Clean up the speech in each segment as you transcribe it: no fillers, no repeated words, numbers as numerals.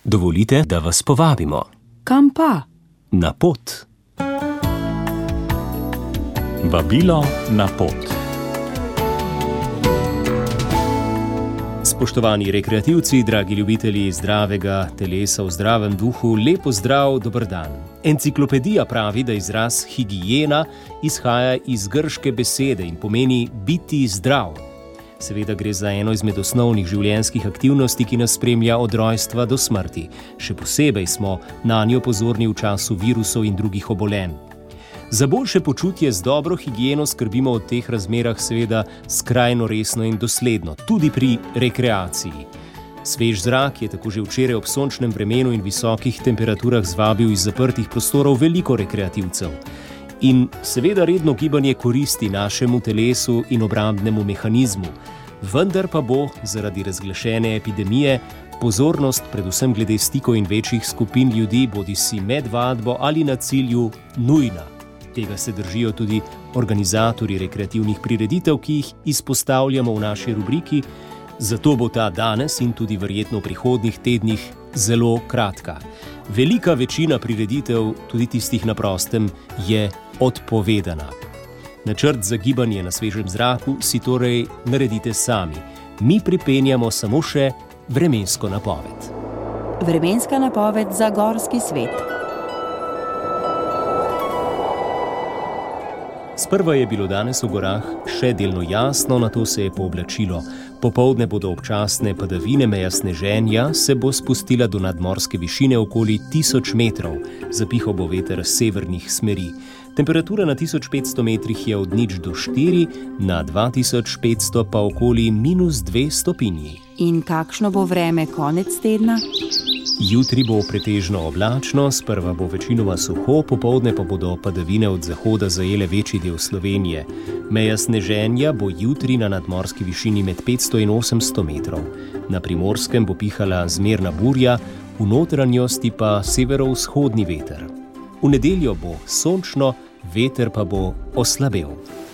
Dovolite, da vas povabimo. Kam pa? Na pot. Vabilo na pot. Spoštovani rekreativci, dragi ljubitelji zdravega telesa v zdravem duhu, lep pozdrav, dober dan. Enciklopedija pravi, da izraz higiena izhaja iz grške besede in pomeni biti zdrav. Seveda gre za eno izmed osnovnih življenjskih aktivnosti, ki nas spremlja od rojstva do smrti. Še posebej smo nanjo pozorni v času virusov in drugih obolenj. Za boljše počutje z dobro higieno skrbimo v teh razmerah seveda skrajno resno in dosledno, tudi pri rekreaciji. Svež zrak je tako že včeraj ob sončnem vremenu in visokih temperaturah zvabil iz zaprtih prostorov veliko rekreativcev. In seveda redno gibanje koristi našemu telesu in obrambnemu mehanizmu, vendar pa bo zaradi razglašene epidemije pozornost predvsem glede stikov in večjih skupin ljudi bodisi med vadbo ali na cilju nujna. Tega se držijo tudi organizatorji rekreativnih prireditev, ki jih izpostavljamo v naši rubriki, zato bo ta danes in tudi verjetno v prihodnjih tednih zelo kratka. Velika večina prireditev, tudi tistih na prostem, je odpovedana. Načrt za gibanje na svežem zraku si torej naredite sami. Mi pripenjamo samo še vremensko napoved. Vremenska napoved za gorski svet. Sprva je bilo danes v gorah še delno jasno, nato se je pooblačilo. Popoldne bodo občasne padavine, meja sneženja se bo spustila do nadmorske višine okoli 1000 metrov. Zapihal bo veter severnih smeri. Temperatura na 1500 metrih je od 0 do 4, na 2500 pa okoli -2 stopinji. In kakšno bo vreme konec tedna? Jutri bo pretežno oblačno, sprva bo večinoma suho, popoldne pa bodo padavine od zahoda zajele večji del Slovenije. Meja sneženja bo jutri na nadmorski višini med 500 in 800 metrov. Na Primorskem bo pihala zmerna burja, v notranjosti pa severovzhodni veter. V nedeljo bo sončno, veter pa bo oslabel.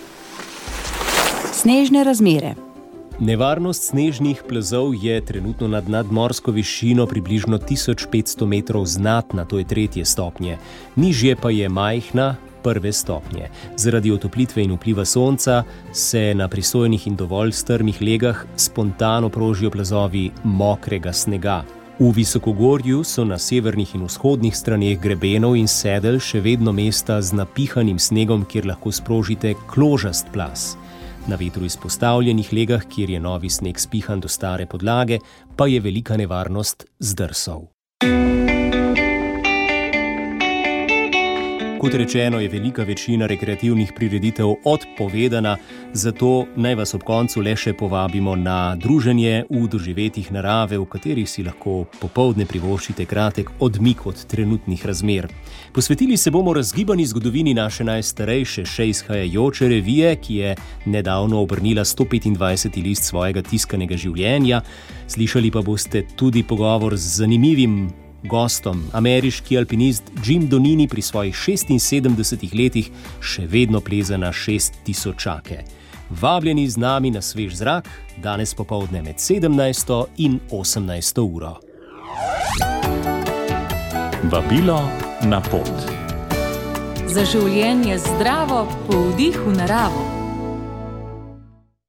Snežne razmere. Nevarnost snežnih plazov je trenutno nad nadmorsko višino približno 1500 metrov znatna, to je 3. stopnje. Nižje pa je majhna, 1. stopnje. Zaradi otoplitve in vpliva sonca se na prisojnih in dovolj strmih legah spontano prožijo plazovi mokrega snega. V visokogorju so na severnih in vzhodnih straneh grebenov in sedel še vedno mesta z napihanim snegom, kjer lahko sprožite kložast plaz. Na vetru izpostavljenih legah, kjer je novi sneg spihan do stare podlage, pa je velika nevarnost zdrsov. Kot rečeno, je velika večina rekreativnih prireditev odpovedana, zato naj vas ob koncu le še povabimo na druženje v doživetjih narave, v katerih si lahko popoldne privoščite kratek odmik od trenutnih razmer. Posvetili se bomo razgibani zgodovini naše najstarejše še izhajajoče revije, ki je nedavno obrnila 125. list svojega tiskanega življenja. Slišali pa boste tudi pogovor z zanimivim gostom, ameriški alpinist Jim Donini pri svojih 76 letih še vedno pleza na 6000-ake. Vabljeni z nami na svež zrak, danes popoldne med 17. in 18. uro. Vabilo na pot. Za življenje zdravo po vdihu naravo.